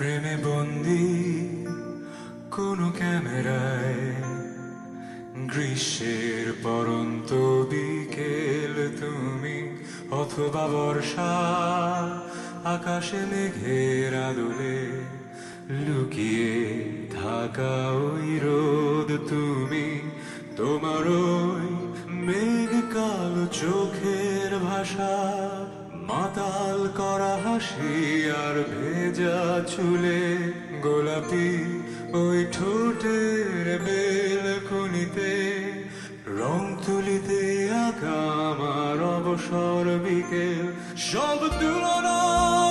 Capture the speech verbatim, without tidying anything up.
ফ্রেমে বন্দি কোনো ক্যামেরায়, গ্রীষ্মের পরন্ত বিকেল তুমি, অথবা বর্ষা আকাশে মেঘের আদলে লুকিয়ে থাকা ওই রোদ তুমি। তোমার ওই মেঘ কালো চোখের ভাষা, মাতাল করা হাসি আর ভেজা চুলে, গোলাপি ওই ঠোঁটের বেলকনিতে রং তুলিতে আঁকা আমার অবসর বিকেল, সব তুলনা